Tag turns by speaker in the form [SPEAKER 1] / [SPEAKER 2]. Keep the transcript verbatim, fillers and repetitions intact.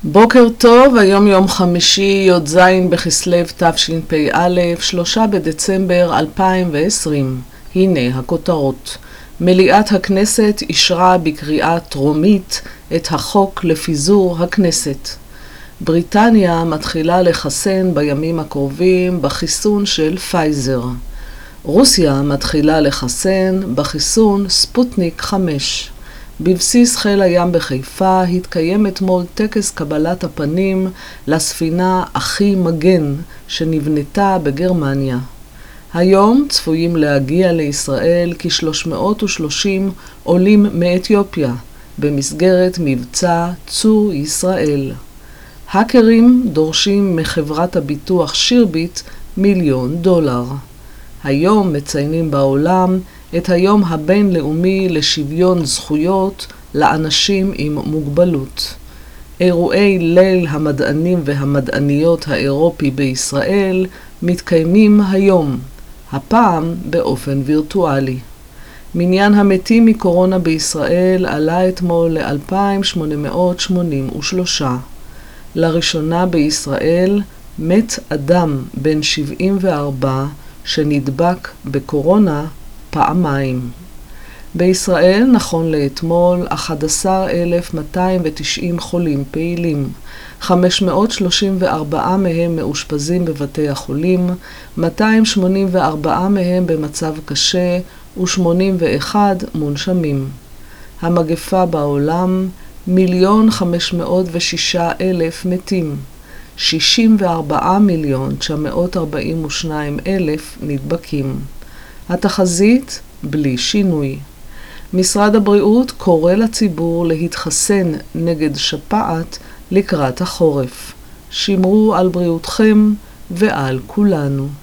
[SPEAKER 1] בוקר טוב, היום יום חמישי, י"ז בכסלו תשפ"א, שלושה בדצמבר אלפיים ועשרים. הנה הכותרות. מליאת הכנסת אישרה בקריאה טרומית את החוק לפיזור הכנסת. בריטניה מתחילה לחסן בימים הקרובים בחיסון של פייזר. רוסיה מתחילה לחסן בחיסון ספוטניק חמש. בבסיס חיל הים בחיפה התקיים אתמול טקס קבלת הפנים לספינה אחי מגן שנבנתה בגרמניה. היום צפויים להגיע לישראל כ-שלוש מאות ושלושים עולים מאתיופיה במסגרת מבצע צור ישראל. האקרים דורשים מחברת הביטוח שירביט מיליון דולר. היום מציינים בעולם את היום הבינלאומי לשוויון זכויות לאנשים עם מוגבלות. אירועי ליל המדענים והמדעניות האירופי בישראל מתקיימים היום, הפעם באופן וירטואלי. מניין המתים מקורונה בישראל עלה אתמול ל-אלפיים שמונה מאות שמונים ושלוש. לראשונה בישראל מת אדם בן שבעים וארבע שנדבק בקורונה פעמיים. בישראל נכון לאתמול אחד עשר אלף מאתיים ותשעים חולים פעילים, חמש מאות שלושים וארבע מהם מאושפזים בבתי החולים, מאתיים שמונים וארבע מהם במצב קשה ו-שמונים ואחד מונשמים. המגפה בעולם מיליון חמש מאות ושישה אלף מתים, שישים וארבעה מיליון תשע מאות ארבעים ושניים אלף נדבקים. התחזית בלי שינוי. משרד הבריאות קורא לציבור להתחסן נגד שפעת לקראת החורף. שמרו על בריאותכם ועל כולנו.